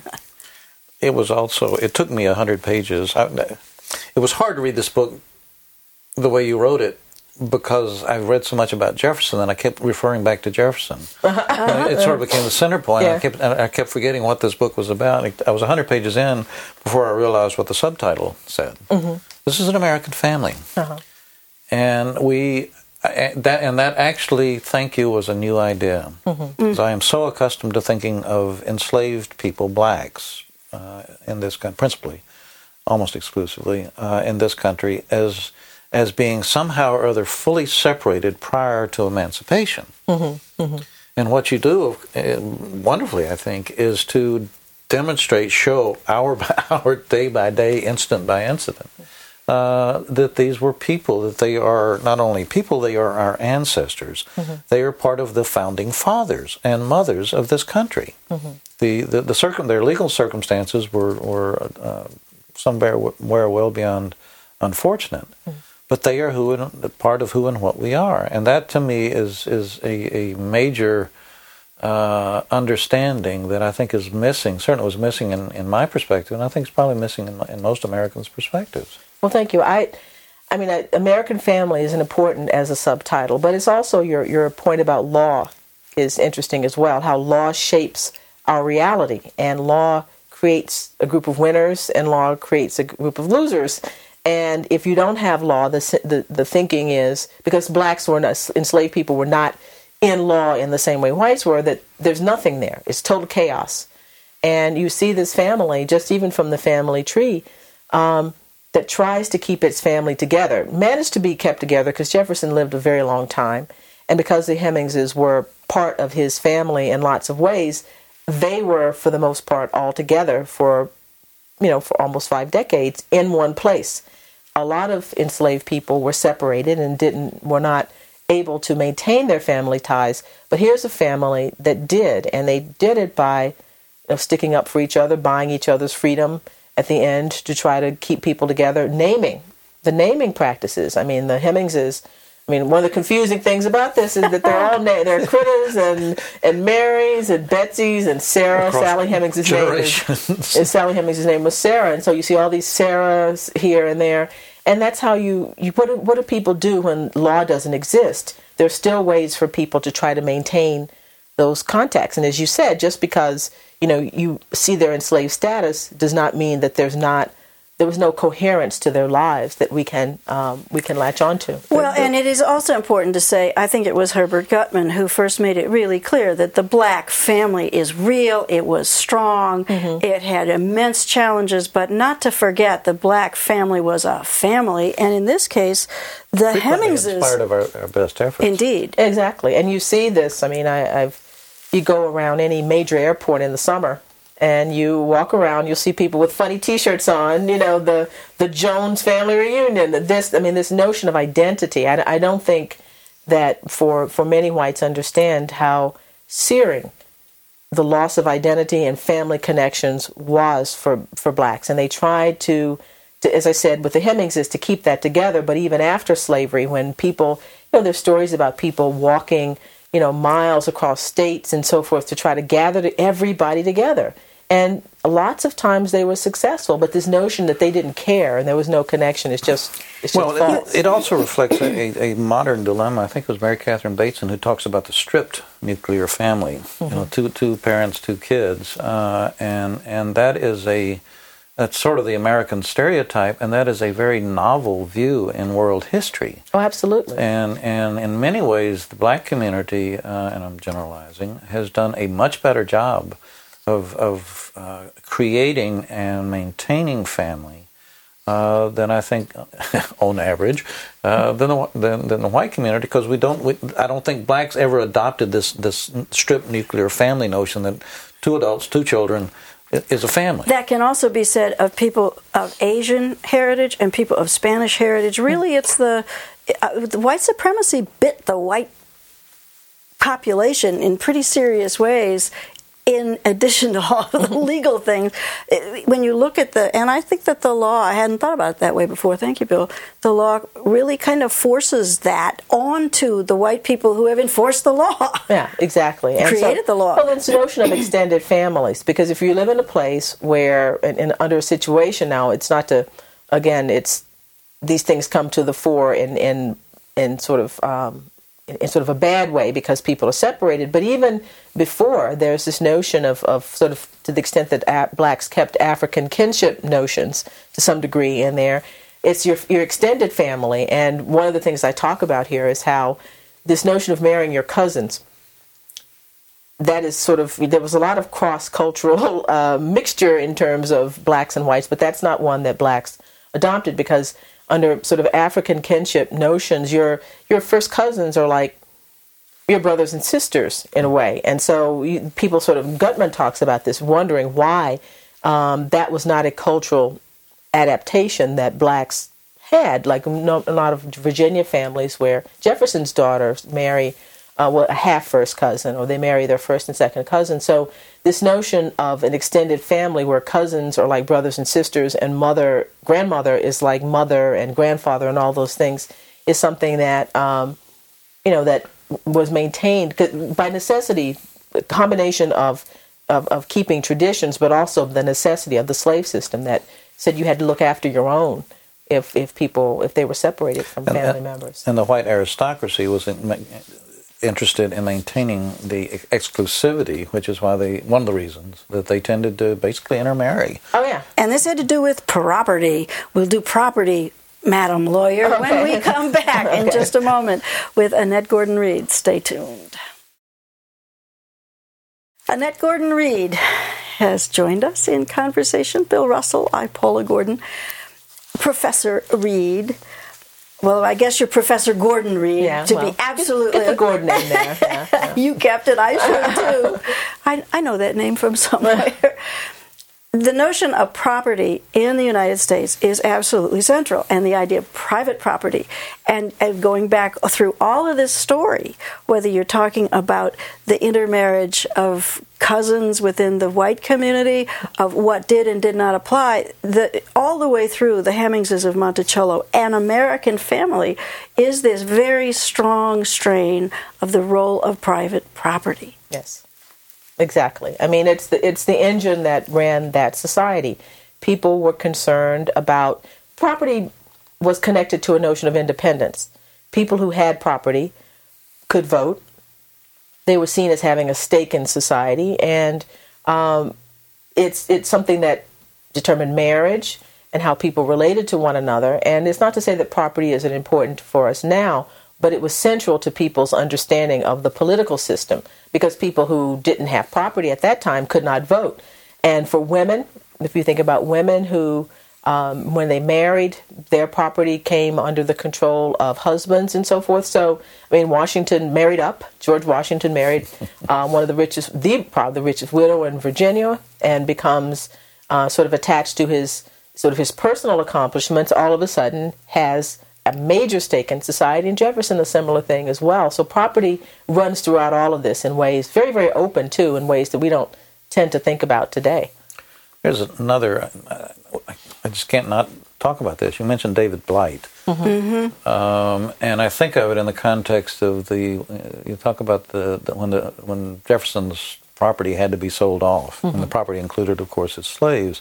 It took me 100 pages. It was hard to read this book the way you wrote it, because I've read so much about Jefferson, and I kept referring back to Jefferson. It sort of became the center point. Yeah. I kept forgetting what this book was about. I was 100 pages in before I realized what the subtitle said. This is an American family, and that actually, thank you, was a new idea. Because I am so accustomed to thinking of enslaved people, blacks, in this country, principally, almost exclusively, in this country, as being somehow or other fully separated prior to emancipation. And what you do wonderfully, I think, is to demonstrate, show hour by hour, day by day, instant by incident, that these were people, that they are not only people, they are our ancestors. They are part of the founding fathers and mothers of this country. Their legal circumstances were somewhere well beyond unfortunate. But they are part of who and what we are. And that, to me, is a major understanding that I think is missing. Certainly was missing in my perspective, and I think it's probably missing in most Americans' perspectives. Well, thank you. I mean, American Family is important as a subtitle, but it's also your point about law is interesting as well, how law shapes our reality. And law creates a group of winners, and law creates a group of losers. And if you don't have law, the thinking is, because blacks were not, enslaved people were not in law in the same way whites were, that there's nothing there. It's total chaos. And you see this family, just even from the family tree, that tries to keep its family together, managed to be kept together because Jefferson lived a very long time. And because the Hemingses were part of his family in lots of ways, they were, for the most part, all together for almost 5 decades in one place. A lot of enslaved people were separated and were not able to maintain their family ties. But here's a family that did, and they did it by sticking up for each other, buying each other's freedom at the end to try to keep people together, the naming practices. I mean, the Hemingses, one of the confusing things about this is that they're all they're Critters and Marys and Betsy's and Sarah. Sally Hemings's name was Sarah, and so you see all these Sarahs here and there, and that's how what do people do when law doesn't exist? There's still ways for people to try to maintain those contacts, and as you said, just because you see their enslaved status does not mean that there was no coherence to their lives that we can latch onto. Well, and it is also important to say, I think it was Herbert Gutman who first made it really clear that the black family is real, it was strong, it had immense challenges, but not to forget the black family was a family, and in this case, the Hemingses inspired of our best efforts. Indeed. Exactly, and you see this, you go around any major airport in the summer, and you walk around, you'll see people with funny T-shirts on, the Jones family reunion, this notion of identity. I don't think that for many whites understand how searing the loss of identity and family connections was for blacks. And they tried to, as I said, with the Hemingses, to keep that together. But even after slavery, when people, there's stories about people walking miles across states and so forth to try to gather everybody together. And lots of times they were successful, but this notion that they didn't care and there was no connection is just false. It also reflects a modern dilemma. I think it was Mary Catherine Bateson who talks about the stripped nuclear family, two parents, 2 kids, and that's sort of the American stereotype, and that is a very novel view in world history. Oh, absolutely. And in many ways, the black community, and I'm generalizing, has done a much better job of creating and maintaining family than I think, on average, than the white community, because I don't think blacks ever adopted this stripped nuclear family notion that 2 adults, 2 children is a family. That can also be said of people of Asian heritage and people of Spanish heritage. Really, it's the the white supremacy bit the white population in pretty serious ways, in addition to all of the legal things. When you look at and I think that the law, I hadn't thought about it that way before, thank you, Bill, the law really kind of forces that onto the white people who have enforced the law. Yeah, exactly. And created the law. Well, it's the notion of extended families, because if you live in a place where, under a situation now, it's not to, again, it's, these things come to the fore in sort of a bad way because people are separated. But even before, there's this notion of sort of, to the extent that blacks kept African kinship notions to some degree in there, it's your extended family. And one of the things I talk about here is how this notion of marrying your cousins, that is sort of, there was a lot of cross-cultural mixture in terms of blacks and whites, but that's not one that blacks adopted, because under sort of African kinship notions, your first cousins are like your brothers and sisters in a way. And so people sort of, Gutman talks about this, wondering why that was not a cultural adaptation that blacks had, like a lot of Virginia families where Jefferson's daughters marry a half first cousin, or they marry their first and second cousin. So this notion of an extended family where cousins are like brothers and sisters, and grandmother is like mother and grandfather and all those things, is something that, that was maintained by necessity, a combination of keeping traditions, but also the necessity of the slave system that said you had to look after your own if they were separated from family members. And the white aristocracy was interested in maintaining the exclusivity, which is why one of the reasons that they tended to basically intermarry. Oh, yeah. And this had to do with property. We'll do property, Madam Lawyer, when we come back in just a moment with Annette Gordon-Reed. Stay tuned. Annette Gordon-Reed has joined us in conversation. Bill Russell, I, Paula Gordon. Professor Reed. Well, I guess you're Professor Gordon Reed, be absolutely... Get the Gordon in there. Yeah. You kept it, I should too. I know that name from somewhere. The notion of property in the United States is absolutely central, and the idea of private property. And going back through all of this story, whether you're talking about the intermarriage of cousins within the white community, of what did and did not apply, all the way through the Hemmingses of Monticello, an American family is this very strong strain of the role of private property. Yes. Exactly. I mean, it's the engine that ran that society. People were concerned about property was connected to a notion of independence. People who had property could vote. They were seen as having a stake in society, and it's something that determined marriage and how people related to one another. And it's not to say that property isn't important for us now, but it was central to people's understanding of the political system, because people who didn't have property at that time could not vote. And for women, if you think about women who, when they married, their property came under the control of husbands and so forth. So, I mean, Washington married up. George Washington married one of the richest, probably the richest widow in Virginia, and becomes sort of attached to his personal accomplishments. All of a sudden has a major stake in society, and Jefferson a similar thing as well. So property runs throughout all of this in ways, very, very open too, in ways that we don't tend to think about today. There's another, I just can't not talk about this. You mentioned David Blight. Mm-hmm. And I think of it in the context of you talk about when Jefferson's property had to be sold off, mm-hmm. and the property included, of course, his slaves.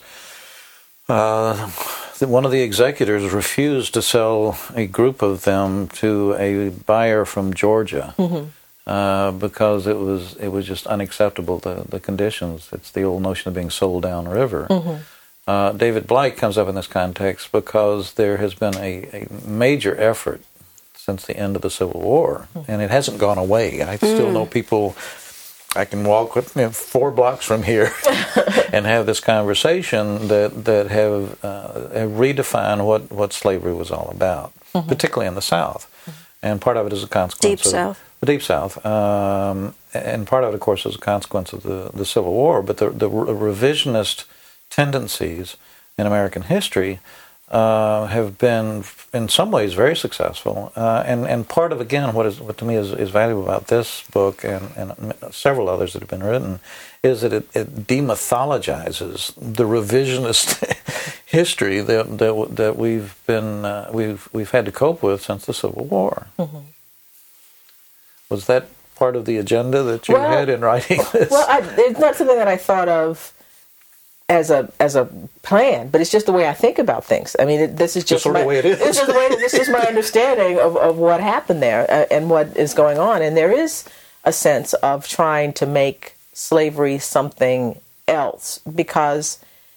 One of the executors refused to sell a group of them to a buyer from Georgia, mm-hmm. Because it was just unacceptable, the conditions. It's the old notion of being sold downriver. Mm-hmm. David Blight comes up in this context because there has been a major effort since the end of the Civil War, mm-hmm. and it hasn't gone away. I still know people. I can walk 4 blocks from here and have this conversation that have redefined what slavery was all about, mm-hmm. particularly in the South. Mm-hmm. And part of it is a consequence of the Deep South. And part of it, of course, is a consequence of the Civil War. But the revisionist tendencies in American history have been in some ways very successful, and part of, again, what to me is valuable about this book and several others that have been written is that it demythologizes the revisionist history that we've had to cope with since the Civil War. Mm-hmm. Was that part of the agenda that you had in writing this? Well, it's not something that I thought of as a plan, but it's just the way I think about things. I mean, this is just the way it is. This is my understanding of what happened there and what is going on. And there is a sense of trying to make slavery something else because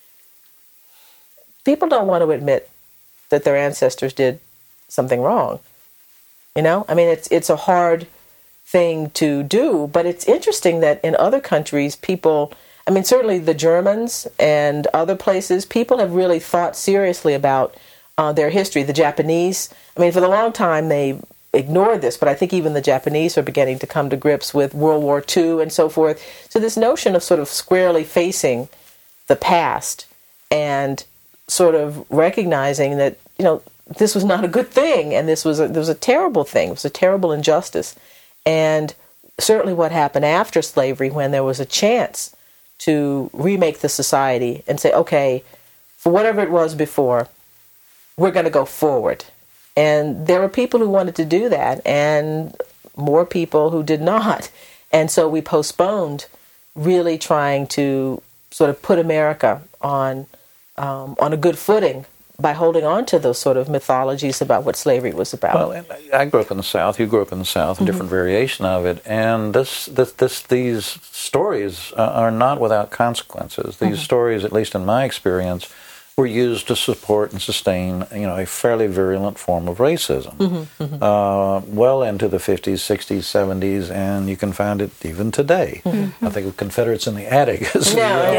people don't want to admit that their ancestors did something wrong. You know, I mean, it's a hard thing to do, but it's interesting that in other countries, people, I mean, certainly the Germans and other places, people have really thought seriously about their history. The Japanese, I mean, for a long time they ignored this, but I think even the Japanese are beginning to come to grips with World War II and so forth. So this notion of sort of squarely facing the past and sort of recognizing that, you know, this was not a good thing and this was a terrible thing. It was a terrible injustice. And certainly what happened after slavery when there was a chance to remake the society and say, okay, for whatever it was before, we're going to go forward. And there were people who wanted to do that and more people who did not. And so we postponed really trying to sort of put America on a good footing by holding on to those sort of mythologies about what slavery was about. Well, I grew up in the South. You grew up in the South, a different variation of it. And these stories are not without consequences. These stories, at least in my experience, were used to support and sustain, you know, a fairly virulent form of racism, well into the 50s, 60s, 70s, and you can find it even today. I think of Confederates in the Attic as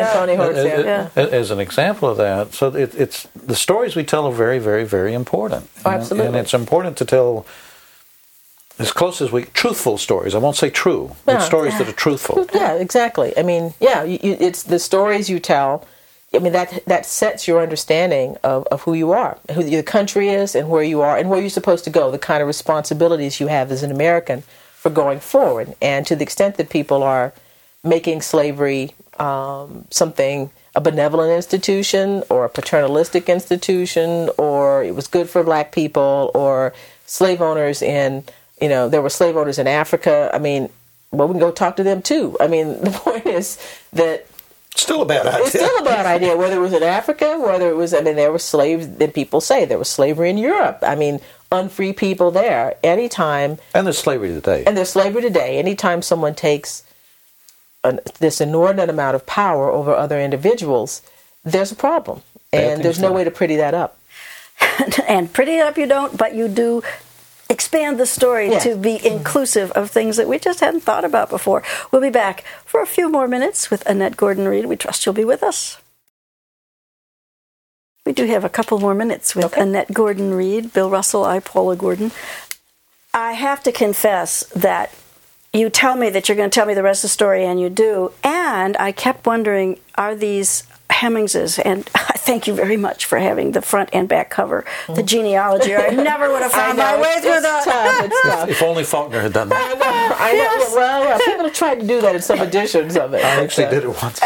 an example of that. So it's the stories we tell are very, very, very important. Oh, absolutely. And it's important to tell as close as truthful stories. I won't say true, but stories that are truthful. Yeah, exactly. I mean, it's the stories you tell. I mean, that sets your understanding of who you are, who the country is, and where you are, and where you're supposed to go, the kind of responsibilities you have as an American for going forward. And to the extent that people are making slavery something, a benevolent institution or a paternalistic institution, or it was good for black people, or slave owners there were slave owners in Africa. I mean, well, we can go talk to them too. I mean, the point is that still a bad idea. It's still a bad idea, whether it was in Africa, whether it was, I mean, there were slaves, and people say there was slavery in Europe. I mean, unfree people there. Anytime. And there's slavery today. Anytime someone takes this inordinate amount of power over other individuals, there's a problem. And there's no way to pretty that up. And pretty it up you don't, but you do expand the story to be inclusive of things that we just hadn't thought about before. We'll be back for a few more minutes with Annette Gordon-Reed. We trust you'll be with us. We do have a couple more minutes with Annette Gordon-Reed, Bill Russell, I, Paula Gordon. I have to confess that you tell me that you're going to tell me the rest of the story, and you do. And I kept wondering, are these Hemmingses, and I thank you very much for having the front and back cover, the genealogy. I never would have found my way through that. If only Faulkner had done that. I know. Yes. Well, people have tried to do that in some editions of it. I actually did it once.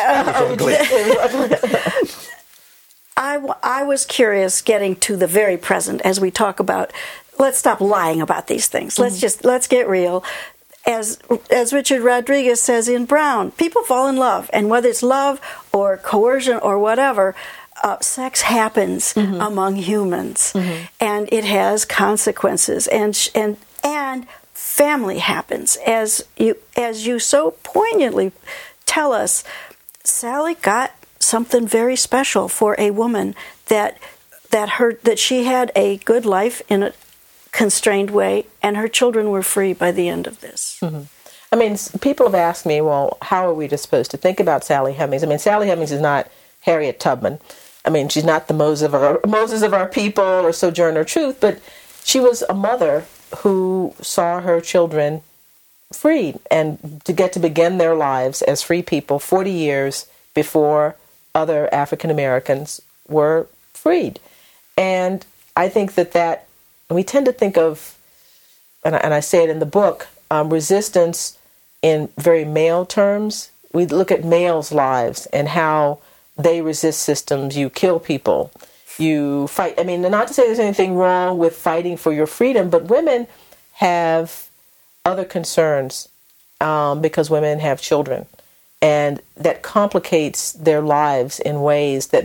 I was curious getting to the very present as we talk about, let's stop lying about these things. Let's get real. As Richard Rodriguez says in Brown, people fall in love, and whether it's love or coercion or whatever, sex happens among humans, and it has consequences, and family happens. As you so poignantly tell us, Sally got something very special for a woman that she had a good life in a constrained way, and her children were free by the end of this. I mean, people have asked me, well, how are we supposed to think about Sally Hemings? I mean, Sally Hemings is not Harriet Tubman. I mean, she's not the Moses of our people or Sojourner Truth, but she was a mother who saw her children freed and to get to begin their lives as free people 40 years before other African Americans were freed. And I think that we tend to think of, and I say it in the book, resistance in very male terms. We look at males' lives and how they resist systems. You kill people. You fight. I mean, not to say there's anything wrong with fighting for your freedom, but women have other concerns because women have children. And that complicates their lives in ways that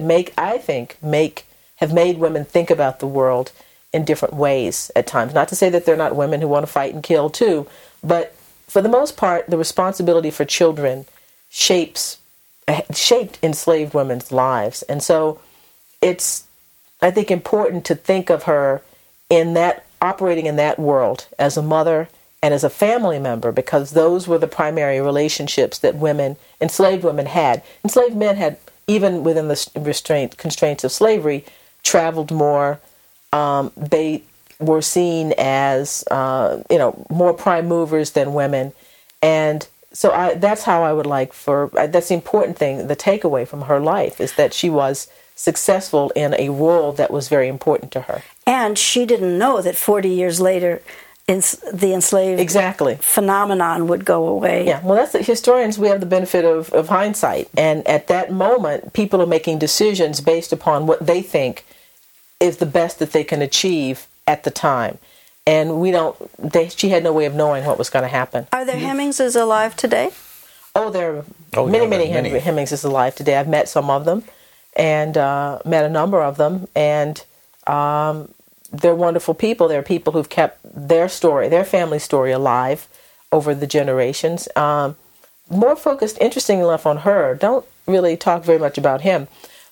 have made women think about the world in different ways at times. Not to say that they're not women who want to fight and kill too, but for the most part, the responsibility for children shaped enslaved women's lives. And so it's, I think, important to think of her operating in that world as a mother and as a family member, because those were the primary relationships that enslaved women had. Enslaved men had, even within the constraints of slavery, traveled more. They were seen as, more prime movers than women. And so that's how I would that's the important thing, the takeaway from her life, is that she was successful in a role that was very important to her. And she didn't know that 40 years later, the enslaved phenomenon would go away. Yeah, well, historians, we have the benefit of hindsight. And at that moment, people are making decisions based upon what they think is the best that they can achieve at the time. And she had no way of knowing what was going to happen. Are there Hemingses alive today? Oh, there are many Hemingses alive today. I've met some of them and met a number of them. And they're wonderful people. They're people who've kept their family story alive over the generations. More focused, interestingly enough, on her. Don't really talk very much about him.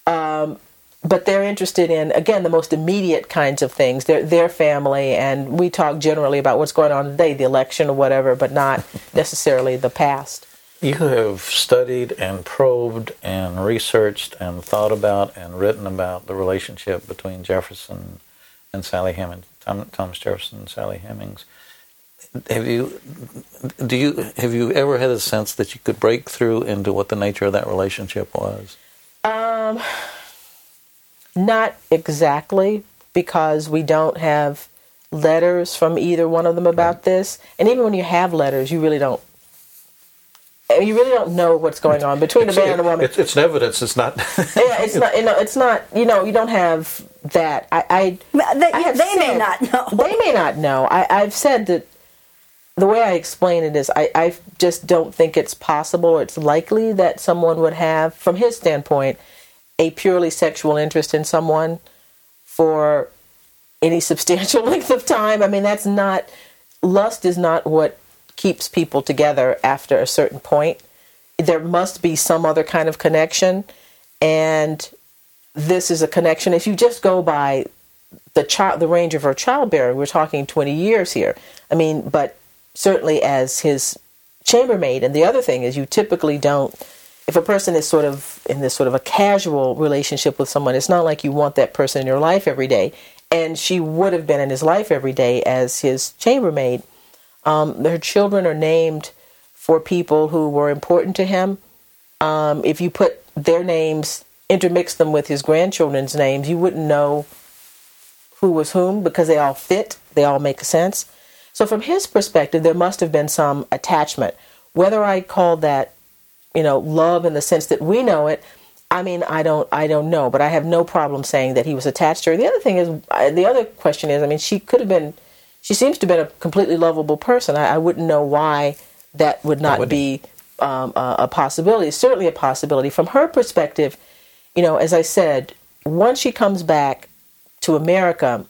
But they're interested in, again, the most immediate kinds of things, their family, and we talk generally about what's going on today, the election or whatever, but not necessarily the past. You have studied and probed and researched and thought about and written about the relationship between Jefferson and Sally Hemings, Thomas Jefferson and Sally Hemings. Have you ever had a sense that you could break through into what the nature of that relationship was? Not exactly, because we don't have letters from either one of them about this. And even when you have letters, you really don't know what's going on between a man and a woman. It's evidence. It's not. Yeah, it's not. It's not. You don't have that. They may not know. They may not know. I've said that the way I explain it is, I just don't think it's possible or it's likely that someone would have, from his standpoint, a purely sexual interest in someone for any substantial length of time. I mean, lust is not what keeps people together after a certain point. There must be some other kind of connection, and this is a connection. If you just go by the range of her childbearing, we're talking 20 years here. I mean, but certainly as his chambermaid. And the other thing is, you typically don't, if a person is sort of in this sort of a casual relationship with someone, it's not like you want that person in your life every day. And she would have been in his life every day as his chambermaid. Her children are named for people who were important to him. If you put their names, intermix them with his grandchildren's names, you wouldn't know who was whom, because they all fit, they all make sense. So from his perspective, there must have been some attachment. Whether I call that love in the sense that we know it, I mean, I don't know, but I have no problem saying that he was attached to her. The other question is, she seems to have been a completely lovable person. I wouldn't know why that would not be a possibility. It's certainly a possibility. From her perspective, as I said, once she comes back to America,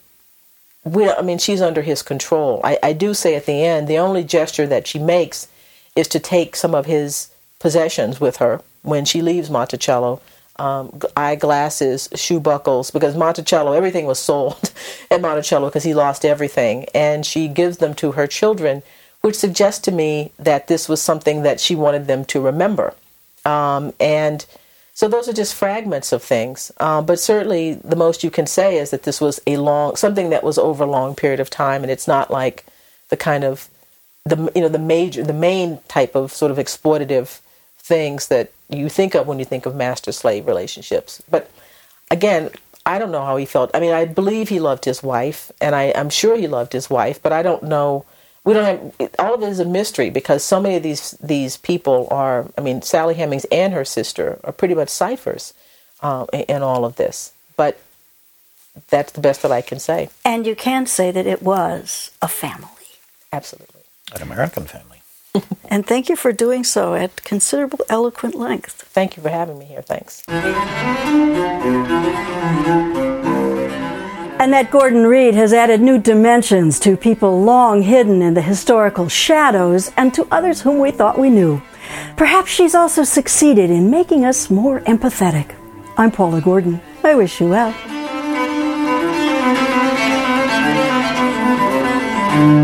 she's under his control. I do say at the end, the only gesture that she makes is to take some of his possessions with her when she leaves Monticello. Eyeglasses, shoe buckles, because Monticello, everything was sold at Monticello because he lost everything. And she gives them to her children, which suggests to me that this was something that she wanted them to remember. And so those are just fragments of things. But certainly the most you can say is that this was something that was over a long period of time, and it's not like the kind of the main type of sort of exploitative things that you think of when you think of master-slave relationships. But again, I don't know how he felt. I mean, I believe he loved his wife, and I'm sure he loved his wife, but I don't know. We don't have, all of it is a mystery because so many of these people are, I mean, Sally Hemings and her sister are pretty much ciphers in all of this. But that's the best that I can say. And you can say that it was a family. Absolutely. An American family. And thank you for doing so at considerable eloquent length. Thank you for having me here. Thanks. Annette Gordon-Reed has added new dimensions to people long hidden in the historical shadows and to others whom we thought we knew. Perhaps she's also succeeded in making us more empathetic. I'm Paula Gordon. I wish you well.